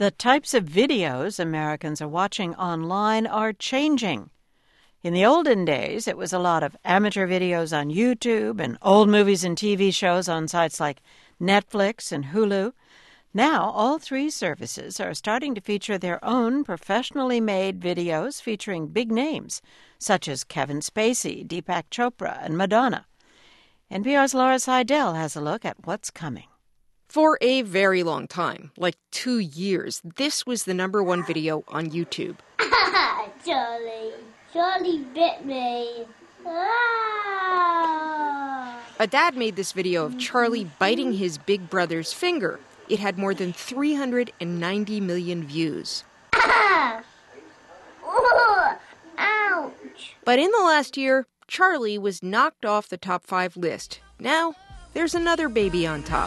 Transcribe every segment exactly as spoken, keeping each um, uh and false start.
The types of videos Americans are watching online are changing. In the olden days, it was a lot of amateur videos on YouTube and old movies and T V shows on sites like Netflix and Hulu. Now, all three services are starting to feature their own professionally made videos featuring big names, such as Kevin Spacey, Deepak Chopra, and Madonna. N P R's Laura Seidel has a look at what's coming. For a very long time, like two years, this was the number one video on YouTube. Charlie, Charlie bit me. Ah! A dad made this video of Charlie biting his big brother's finger. It had more than three hundred ninety million views. Ah! Oh, ouch! But in the last year, Charlie was knocked off the top five list. Now, there's another baby on top.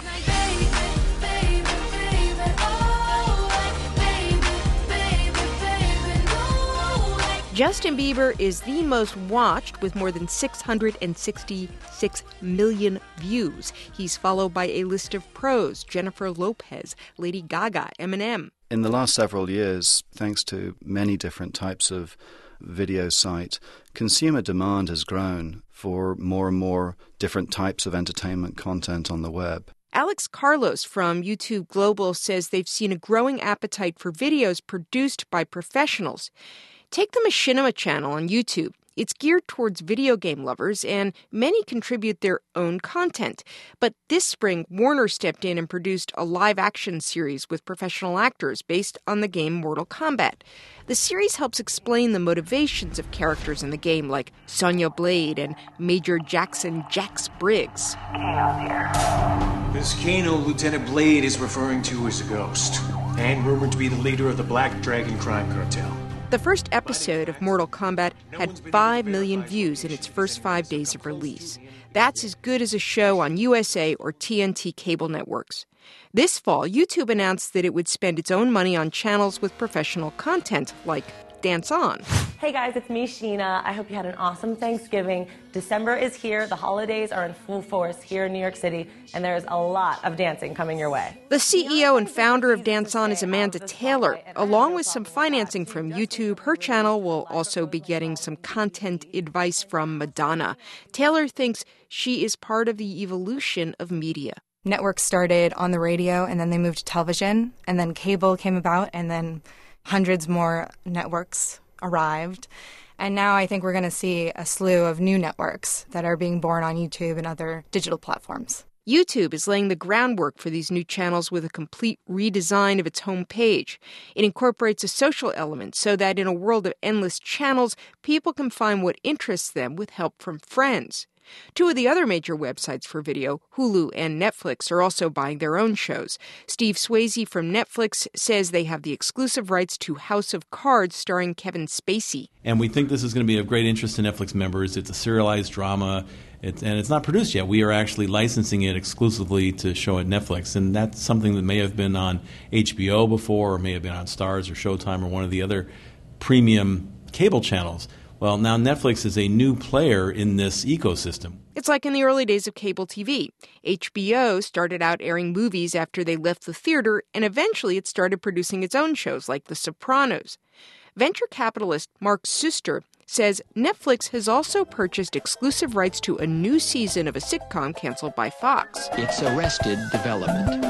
Justin Bieber is the most watched with more than six hundred sixty-six million views. He's followed by a list of pros: Jennifer Lopez, Lady Gaga, Eminem. In the last several years, thanks to many different types of video site, consumer demand has grown for more and more different types of entertainment content on the web. Alex Carlos from YouTube Global says they've seen a growing appetite for videos produced by professionals. Take the Machinima channel on YouTube. It's geared towards video game lovers, and many contribute their own content. But this spring, Warner stepped in and produced a live-action series with professional actors based on the game Mortal Kombat. The series helps explain the motivations of characters in the game, like Sonya Blade and Major Jackson Jax Briggs. Kano's here. This Kano Lieutenant Blade is referring to as a ghost, and rumored to be the leader of the Black Dragon crime cartel. The first episode of Mortal Kombat had five million views in its first five days of release. That's as good as a show on U S A or T N T cable networks. This fall, YouTube announced that it would spend its own money on channels with professional content, like Dance On. Hey guys, it's me, Sheena. I hope you had an awesome Thanksgiving. December is here. The holidays are in full force here in New York City, and there's a lot of dancing coming your way. The C E O and founder of Dance On is Amanda Taylor. Along with some financing from YouTube, her channel will also be getting some content advice from Madonna. Taylor thinks she is part of the evolution of media. Networks started on the radio, and then they moved to television, and then cable came about, and then hundreds more networks arrived. And now I think we're going to see a slew of new networks that are being born on YouTube and other digital platforms. YouTube is laying the groundwork for these new channels with a complete redesign of its homepage. It incorporates a social element so that in a world of endless channels, people can find what interests them with help from friends. Two of the other major websites for video, Hulu and Netflix, are also buying their own shows. Steve Swayze from Netflix says they have the exclusive rights to House of Cards starring Kevin Spacey. And we think this is going to be of great interest to Netflix members. It's a serialized drama, it's, and it's not produced yet. We are actually licensing it exclusively to show at Netflix, and that's something that may have been on H B O before, or may have been on Starz or Showtime or one of the other premium cable channels. Well, now Netflix is a new player in this ecosystem. It's like in the early days of cable T V. H B O started out airing movies after they left the theater, and eventually it started producing its own shows like The Sopranos. Venture capitalist Mark Suster says Netflix has also purchased exclusive rights to a new season of a sitcom canceled by Fox. It's Arrested Development.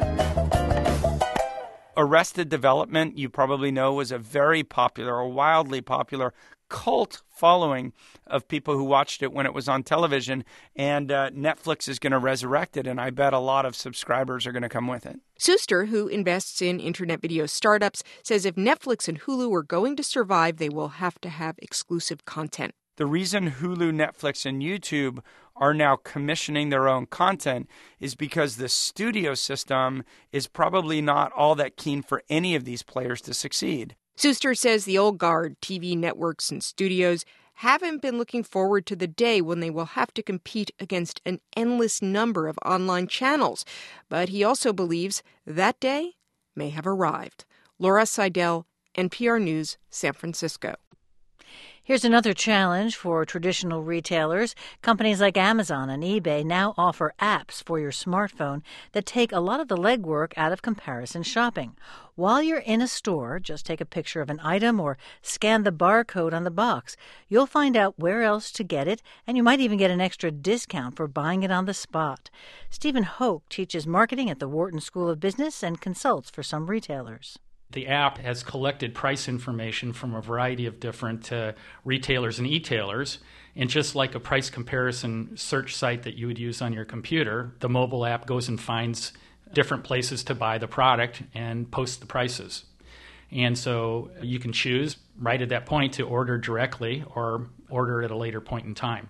Arrested Development, you probably know, was a very popular, or wildly popular cult following of people who watched it when it was on television, and uh, Netflix is going to resurrect it, and I bet a lot of subscribers are going to come with it. Suster, who invests in internet video startups, says if Netflix and Hulu are going to survive, they will have to have exclusive content. The reason Hulu, Netflix, and YouTube are now commissioning their own content is because the studio system is probably not all that keen for any of these players to succeed. Suster says the old guard, T V networks and studios, haven't been looking forward to the day when they will have to compete against an endless number of online channels. But he also believes that day may have arrived. Laura Seidel, N P R News, San Francisco. Here's another challenge for traditional retailers. Companies like Amazon and eBay now offer apps for your smartphone that take a lot of the legwork out of comparison shopping. While you're in a store, just take a picture of an item or scan the barcode on the box. You'll find out where else to get it, and you might even get an extra discount for buying it on the spot. Stephen Hoke teaches marketing at the Wharton School of Business and consults for some retailers. The app has collected price information from a variety of different uh, retailers and e-tailers. And just like a price comparison search site that you would use on your computer, the mobile app goes and finds different places to buy the product and post the prices. And so you can choose right at that point to order directly or order at a later point in time.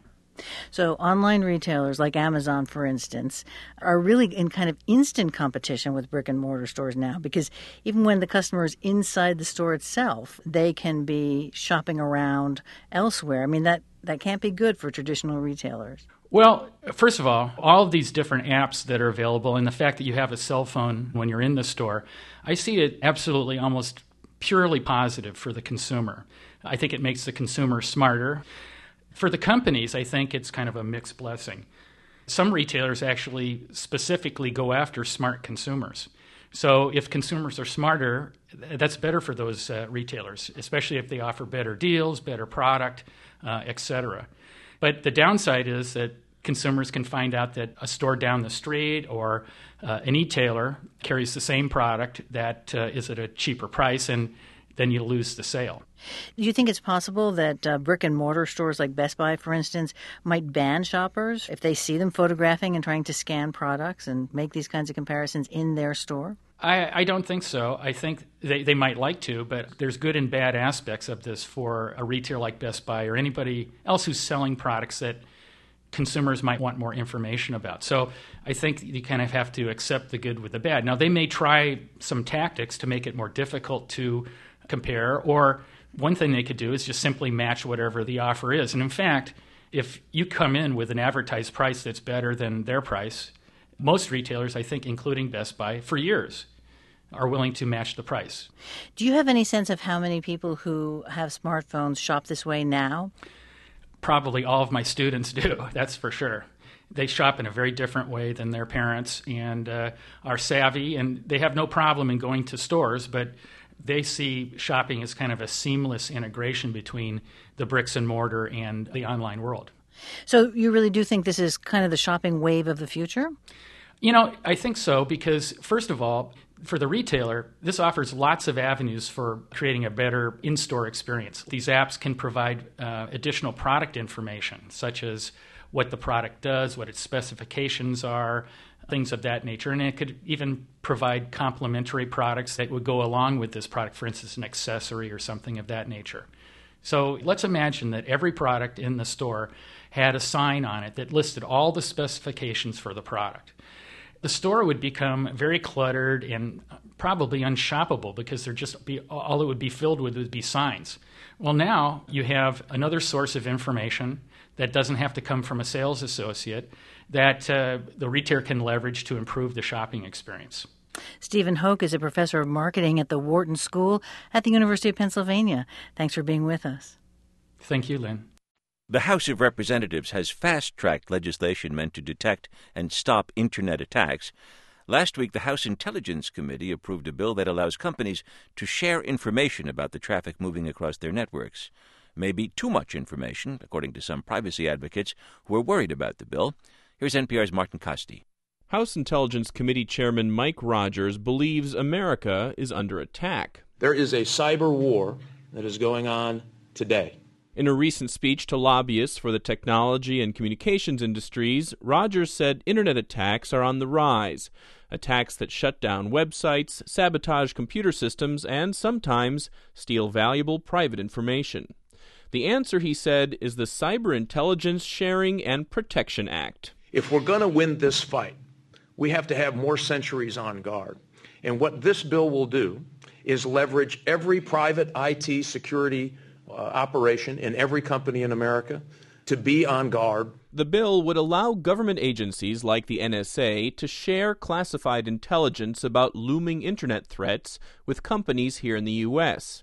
So online retailers like Amazon, for instance, are really in kind of instant competition with brick and mortar stores now, because even when the customer is inside the store itself, they can be shopping around elsewhere. I mean, that, that can't be good for traditional retailers. Well, first of all, all of these different apps that are available and the fact that you have a cell phone when you're in the store, I see it absolutely almost purely positive for the consumer. I think it makes the consumer smarter. For the companies, I think it's kind of a mixed blessing. Some retailers actually specifically go after smart consumers. So if consumers are smarter, that's better for those uh, retailers, especially if they offer better deals, better product, uh, et cetera. But the downside is that consumers can find out that a store down the street or uh, an e-tailer carries the same product that uh, is at a cheaper price, and then you lose the sale. Do you think it's possible that uh, brick and mortar stores like Best Buy, for instance, might ban shoppers if they see them photographing and trying to scan products and make these kinds of comparisons in their store? I, I don't think so. I think they, they might like to, but there's good and bad aspects of this for a retailer like Best Buy or anybody else who's selling products that consumers might want more information about. So I think you kind of have to accept the good with the bad. Now, they may try some tactics to make it more difficult to compare, or one thing they could do is just simply match whatever the offer is. And in fact, if you come in with an advertised price that's better than their price, most retailers, I think, including Best Buy, for years, are willing to match the price. Do you have any sense of how many people who have smartphones shop this way now? Probably all of my students do, that's for sure. They shop in a very different way than their parents and uh, are savvy, and they have no problem in going to stores, but they see shopping as kind of a seamless integration between the bricks and mortar and the online world. So you really do think this is kind of the shopping wave of the future? You know, I think so because, first of all, for the retailer, this offers lots of avenues for creating a better in-store experience. These apps can provide uh, additional product information, such as what the product does, what its specifications are, things of that nature. And it could even provide complementary products that would go along with this product, for instance, an accessory or something of that nature. So let's imagine that every product in the store had a sign on it that listed all the specifications for the product. The store would become very cluttered and probably unshoppable because there just be all it would be filled with would be signs. Well, now you have another source of information that doesn't have to come from a sales associate that uh, the retailer can leverage to improve the shopping experience. Stephen Hoke is a professor of marketing at the Wharton School at the University of Pennsylvania. Thanks for being with us. Thank you, Lynn. The House of Representatives has fast-tracked legislation meant to detect and stop Internet attacks. Last week, the House Intelligence Committee approved a bill that allows companies to share information about the traffic moving across their networks. Maybe too much information, according to some privacy advocates who are worried about the bill. Here's N P R's Martin Costi. House Intelligence Committee Chairman Mike Rogers believes America is under attack. There is a cyber war that is going on today. In a recent speech to lobbyists for the technology and communications industries, Rogers said Internet attacks are on the rise. Attacks that shut down websites, sabotage computer systems, and sometimes steal valuable private information. The answer, he said, is the Cyber Intelligence Sharing and Protection Act. If we're going to win this fight, we have to have more sentries on guard. And what this bill will do is leverage every private I T security uh, operation in every company in America to be on guard. The bill would allow government agencies like the N S A to share classified intelligence about looming Internet threats with companies here in the U S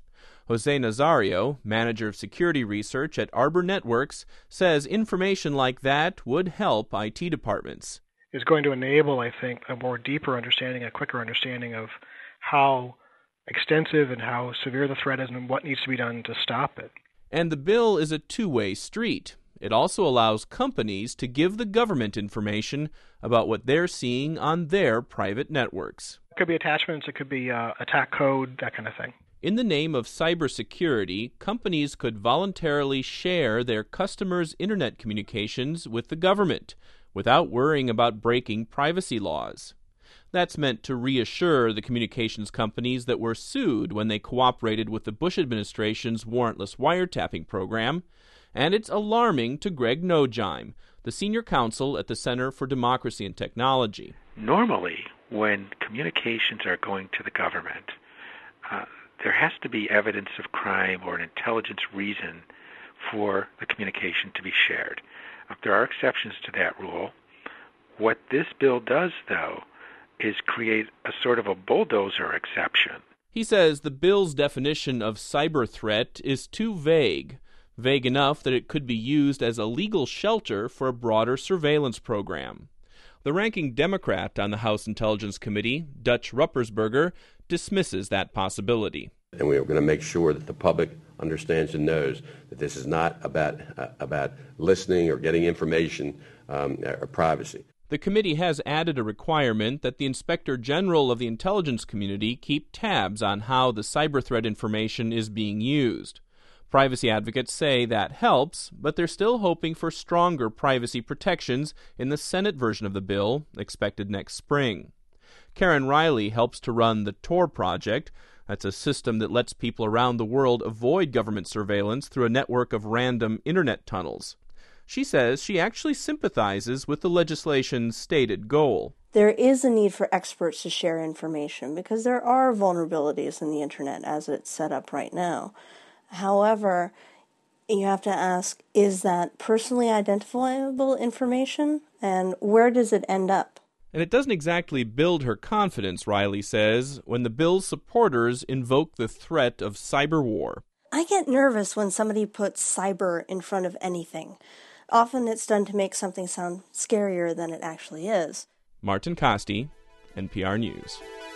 Jose Nazario, manager of security research at Arbor Networks, says information like that would help I T departments. It's going to enable, I think, a more deeper understanding, a quicker understanding of how extensive and how severe the threat is and what needs to be done to stop it. And the bill is a two-way street. It also allows companies to give the government information about what they're seeing on their private networks. It could be attachments, it could be uh, attack code, that kind of thing. In the name of cybersecurity, companies could voluntarily share their customers' internet communications with the government without worrying about breaking privacy laws. That's meant to reassure the communications companies that were sued when they cooperated with the Bush administration's warrantless wiretapping program. And it's alarming to Greg Nojime, the senior counsel at the Center for Democracy and Technology. Normally, when communications are going to the government, uh, there has to be evidence of crime or an intelligence reason for the communication to be shared. Uh, there are exceptions to that rule. What this bill does, though, is create a sort of a bulldozer exception. He says the bill's definition of cyber threat is too vague. Vague enough that it could be used as a legal shelter for a broader surveillance program. The ranking Democrat on the House Intelligence Committee, Dutch Ruppersberger, dismisses that possibility. And we are going to make sure that the public understands and knows that this is not about uh, about listening or getting information um, or privacy. The committee has added a requirement that the Inspector General of the intelligence community keep tabs on how the cyber threat information is being used. Privacy advocates say that helps, but they're still hoping for stronger privacy protections in the Senate version of the bill, expected next spring. Karen Riley helps to run the Tor Project. That's a system that lets people around the world avoid government surveillance through a network of random internet tunnels. She says she actually sympathizes with the legislation's stated goal. There is a need for experts to share information because there are vulnerabilities in the internet as it's set up right now. However, you have to ask, is that personally identifiable information, and where does it end up? And it doesn't exactly build her confidence, Riley says, when the bill's supporters invoke the threat of cyber war. I get nervous when somebody puts cyber in front of anything. Often it's done to make something sound scarier than it actually is. Martin Costi, N P R News.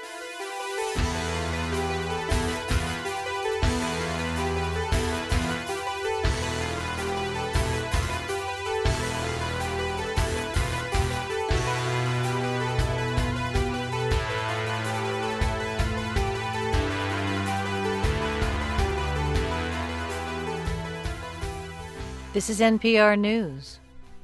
This is N P R News.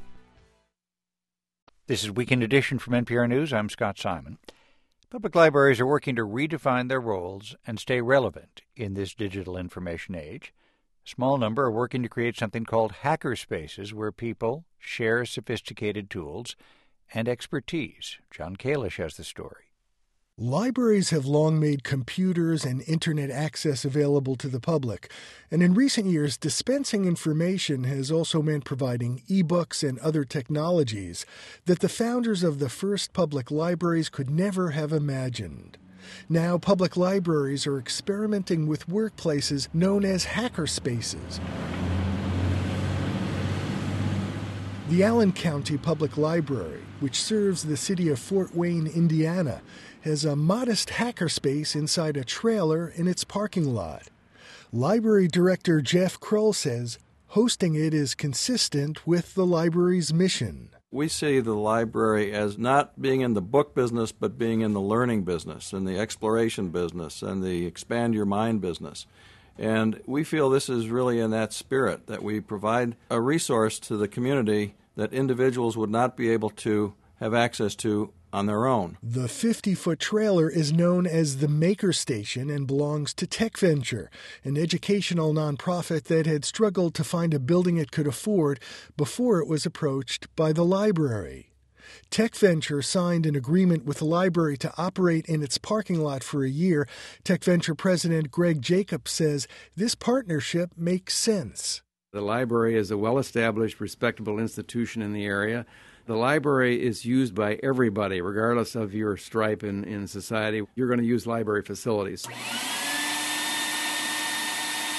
This is Weekend Edition from N P R News. I'm Scott Simon. Public libraries are working to redefine their roles and stay relevant in this digital information age. A small number are working to create something called hacker spaces where people share sophisticated tools and expertise. John Kalish has the story. Libraries have long made computers and internet access available to the public, and in recent years, dispensing information has also meant providing e-books and other technologies that the founders of the first public libraries could never have imagined. Now, public libraries are experimenting with workplaces known as hacker spaces. The Allen County Public Library, which serves the city of Fort Wayne, Indiana, has a modest hackerspace inside a trailer in its parking lot. Library Director Jeff Krull says hosting it is consistent with the library's mission. We see the library as not being in the book business, but being in the learning business and the exploration business and the expand your mind business. And we feel this is really in that spirit, that we provide a resource to the community that individuals would not be able to have access to on their own. The fifty-foot trailer is known as the Maker Station and belongs to TechVenture, an educational nonprofit that had struggled to find a building it could afford before it was approached by the library. TechVenture signed an agreement with the library to operate in its parking lot for a year. TechVenture President Greg Jacobs says this partnership makes sense. The library is a well-established, respectable institution in the area. The library is used by everybody, regardless of your stripe in, in society. You're going to use library facilities.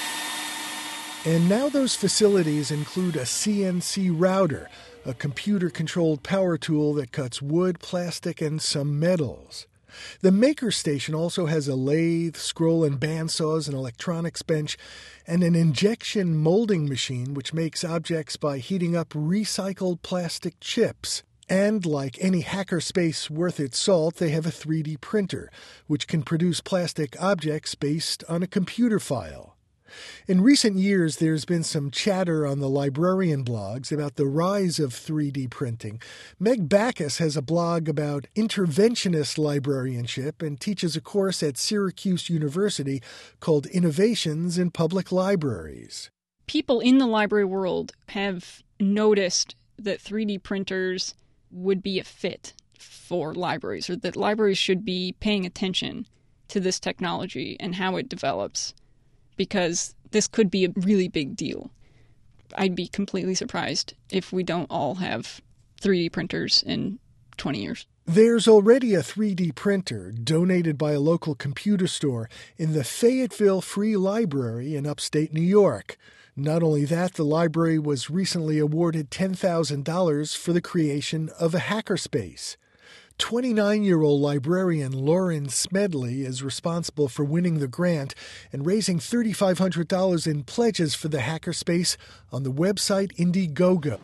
And now those facilities include a C N C router, a computer-controlled power tool that cuts wood, plastic, and some metals. The Maker Station also has a lathe, scroll and bandsaws, an electronics bench, and an injection molding machine which makes objects by heating up recycled plastic chips. And like any hackerspace worth its salt, they have a three D printer, which can produce plastic objects based on a computer file. In recent years, there's been some chatter on the librarian blogs about the rise of three D printing. Meg Backus has a blog about interventionist librarianship and teaches a course at Syracuse University called Innovations in Public Libraries. People in the library world have noticed that three D printers would be a fit for libraries, or that libraries should be paying attention to this technology and how it develops, because this could be a really big deal. I'd be completely surprised if we don't all have three D printers in twenty years. There's already a three D printer donated by a local computer store in the Fayetteville Free Library in upstate New York. Not only that, the library was recently awarded ten thousand dollars for the creation of a hackerspace. twenty-nine-year-old librarian Lauren Smedley is responsible for winning the grant and raising three thousand five hundred dollars in pledges for the hackerspace on the website Indiegogo.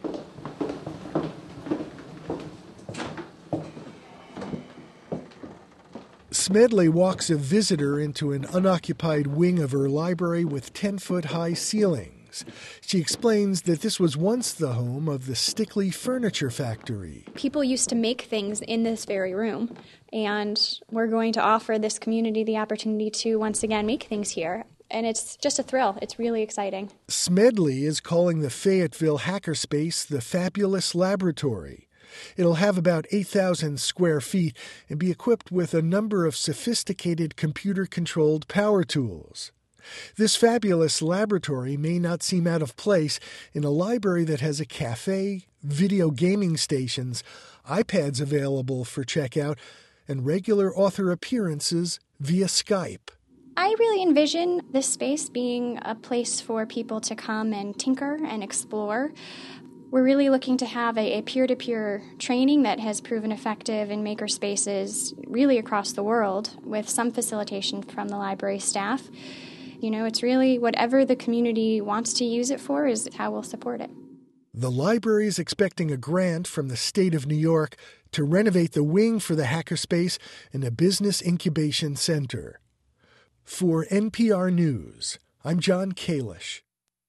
Smedley walks a visitor into an unoccupied wing of her library with ten-foot-high ceilings. She explains that this was once the home of the Stickley Furniture Factory. People used to make things in this very room, and we're going to offer this community the opportunity to once again make things here. And it's just a thrill. It's really exciting. Smedley is calling the Fayetteville hackerspace the Fabulous Laboratory. It'll have about eight thousand square feet and be equipped with a number of sophisticated computer-controlled power tools. This fabulous laboratory may not seem out of place in a library that has a cafe, video gaming stations, iPads available for checkout, and regular author appearances via Skype. I really envision this space being a place for people to come and tinker and explore. We're really looking to have a, a peer-to-peer training that has proven effective in maker spaces really across the world, with some facilitation from the library staff. You know, it's really whatever the community wants to use it for is how we'll support it. The library is expecting a grant from the state of New York to renovate the wing for the hackerspace and a business incubation center. For N P R News, I'm John Kalish.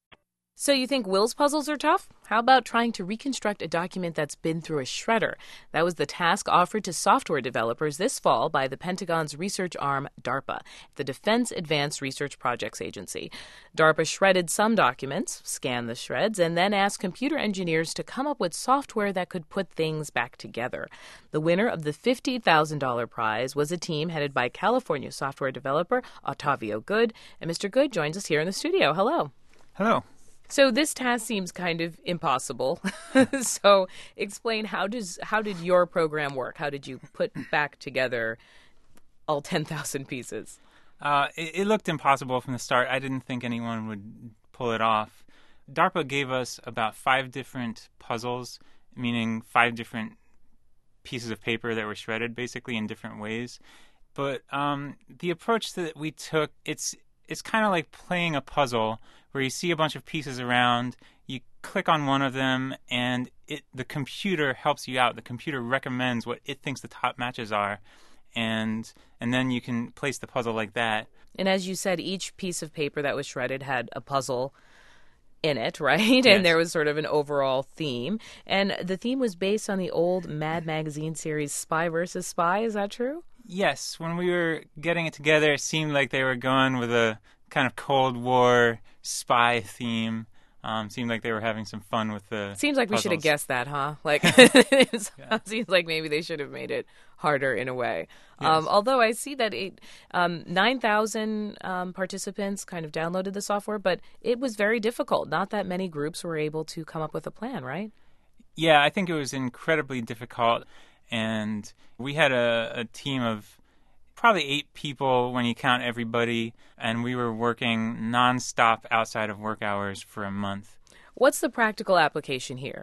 So you think Will's puzzles are tough? How about trying to reconstruct a document that's been through a shredder? That was the task offered to software developers this fall by the Pentagon's research arm, DARPA, the Defense Advanced Research Projects Agency. DARPA shredded some documents, scanned the shreds, and then asked computer engineers to come up with software that could put things back together. The winner of the fifty thousand dollars prize was a team headed by California software developer Otavio Good, and Mister Good joins us here in the studio. Hello. Hello. So this task seems kind of impossible. So explain, how does how did your program work? How did you put back together all ten thousand pieces? Uh, it, it looked impossible from the start. I didn't think anyone would pull it off. DARPA gave us about five different puzzles, meaning five different pieces of paper that were shredded basically in different ways. But um, the approach that we took, it's it's kind of like playing a puzzle where you see a bunch of pieces around, you click on one of them, and it the computer helps you out. The computer recommends what it thinks the top matches are, and and then you can place the puzzle like that. And as you said, each piece of paper that was shredded had a puzzle in it, right? Yes. And there was sort of an overall theme. And the theme was based on the old Mad Magazine series Spy versus Spy. Is that true? Yes. When we were getting it together, it seemed like they were going with a kind of Cold War spy theme. Um, seemed like they were having some fun with the Seems like puzzles. We should have guessed that, huh? Like, it yeah. Seems like maybe they should have made it harder in a way. Yes. Um, although I see that it, um, nine thousand um, participants kind of downloaded the software, but it was very difficult. Not that many groups were able to come up with a plan, right? Yeah, I think it was incredibly difficult. And we had a, a team of probably eight people when you count everybody, and we were working nonstop outside of work hours for a month. What's the practical application here?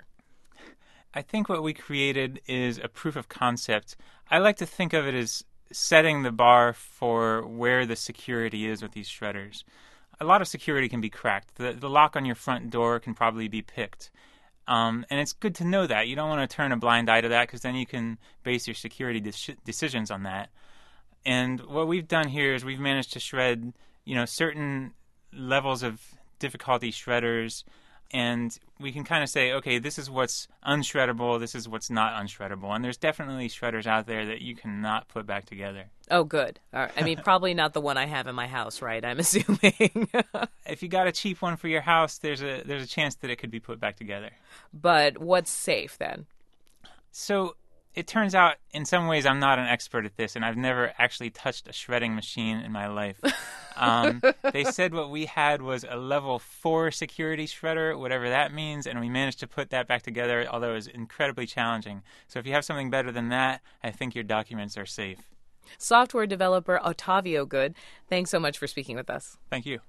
I think what we created is a proof of concept. I like to think of it as setting the bar for where the security is with these shredders. A lot of security can be cracked. The, the lock on your front door can probably be picked. Um, and it's good to know that. You don't want to turn a blind eye to that, because then you can base your security de- decisions on that. And what we've done here is we've managed to shred, you know, certain levels of difficulty shredders, and we can kind of say, okay, this is what's unshreddable, this is what's not unshreddable. And there's definitely shredders out there that you cannot put back together. Oh, good. All right. I mean, probably not the one I have in my house, right? I'm assuming. If you got a cheap one for your house, there's a there's a chance that it could be put back together. But what's safe then? So it turns out, in some ways, I'm not an expert at this, and I've never actually touched a shredding machine in my life. Um, they said what we had was a level four security shredder, whatever that means, and we managed to put that back together, although it was incredibly challenging. So if you have something better than that, I think your documents are safe. Software developer Otavio Good, thanks so much for speaking with us. Thank you.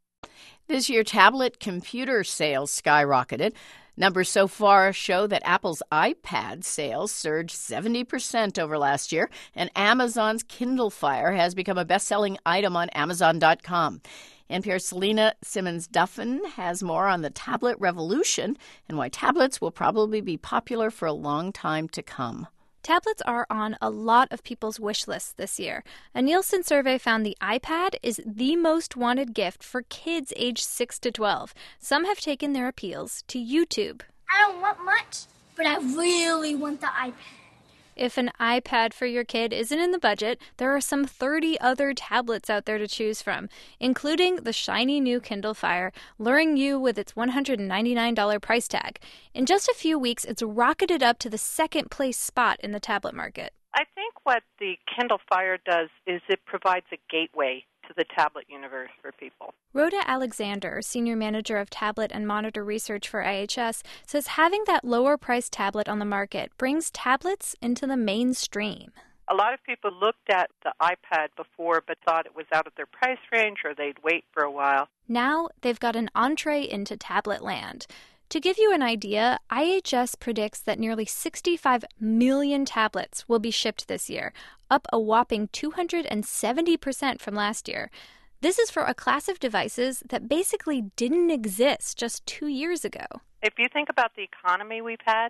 This year, tablet computer sales skyrocketed. Numbers so far show that Apple's iPad sales surged seventy percent over last year, and Amazon's Kindle Fire has become a best-selling item on Amazon dot com. N P R's Selena Simmons-Duffin has more on the tablet revolution and why tablets will probably be popular for a long time to come. Tablets are on a lot of people's wish lists this year. A Nielsen survey found the iPad is the most wanted gift for kids aged six to twelve. Some have taken their appeals to YouTube. I don't want much, but I really want the iPad. If an iPad for your kid isn't in the budget, there are some thirty other tablets out there to choose from, including the shiny new Kindle Fire, luring you with its one hundred ninety-nine dollars price tag. In just a few weeks, it's rocketed up to the second place spot in the tablet market. I think what the Kindle Fire does is it provides a gateway to the tablet universe for people. Rhoda Alexander, Senior Manager of Tablet and Monitor Research for I H S, says having that lower-priced tablet on the market brings tablets into the mainstream. A lot of people looked at the iPad before but thought it was out of their price range or they'd wait for a while. Now they've got an entree into tablet land. To give you an idea, I H S predicts that nearly sixty-five million tablets will be shipped this year, up a whopping two hundred seventy percent from last year. This is for a class of devices that basically didn't exist just two years ago. If you think about the economy we've had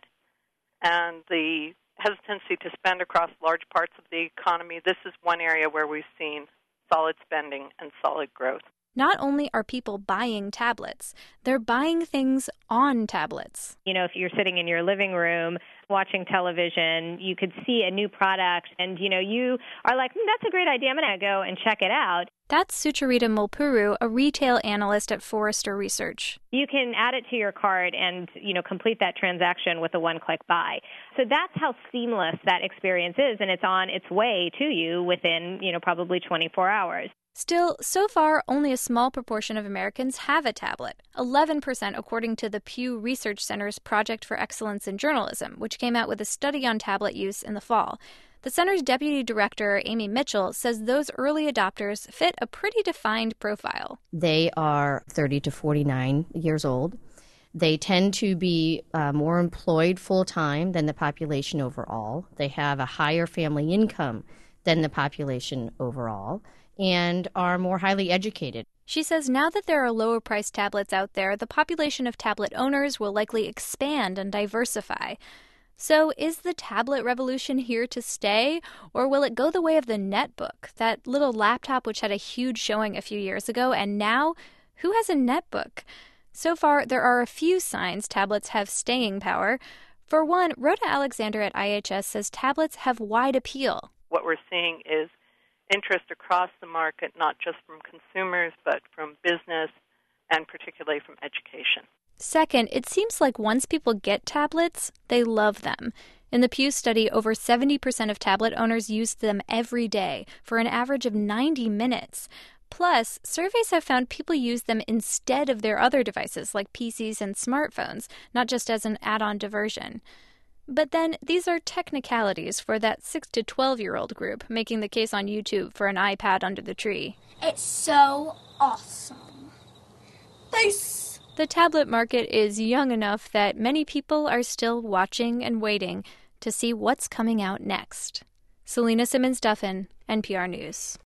and the hesitancy to spend across large parts of the economy, this is one area where we've seen solid spending and solid growth. Not only are people buying tablets, they're buying things on tablets. You know, if you're sitting in your living room watching television, you could see a new product and, you know, you are like, mm, that's a great idea. I'm going to go and check it out. That's Sucharita Mulpuru, a retail analyst at Forrester Research. You can add it to your cart and, you know, complete that transaction with a one-click buy. So that's how seamless that experience is, and it's on its way to you within, you know, probably twenty-four hours. Still, so far, only a small proportion of Americans have a tablet, eleven percent according to the Pew Research Center's Project for Excellence in Journalism, which came out with a study on tablet use in the fall. The center's deputy director, Amy Mitchell, says those early adopters fit a pretty defined profile. They are thirty to forty-nine years old. They tend to be uh, more employed full-time than the population overall. They have a higher family income than the population overall, and are more highly educated. She says now that there are lower-priced tablets out there, the population of tablet owners will likely expand and diversify. So is the tablet revolution here to stay, or will it go the way of the netbook, that little laptop which had a huge showing a few years ago, and now, who has a netbook? So far, there are a few signs tablets have staying power. For one, Rhoda Alexander at I H S says tablets have wide appeal. What we're seeing is interest across the market, not just from consumers, but from business and particularly from education. Second, it seems like once people get tablets, they love them. In the Pew study, over seventy percent of tablet owners use them every day for an average of ninety minutes. Plus, surveys have found people use them instead of their other devices like P Cs and smartphones, not just as an add-on diversion. But then these are technicalities for that six to twelve-year-old group making the case on YouTube for an iPad under the tree. It's so awesome. Nice. The tablet market is young enough that many people are still watching and waiting to see what's coming out next. Selena Simmons-Duffin, N P R News.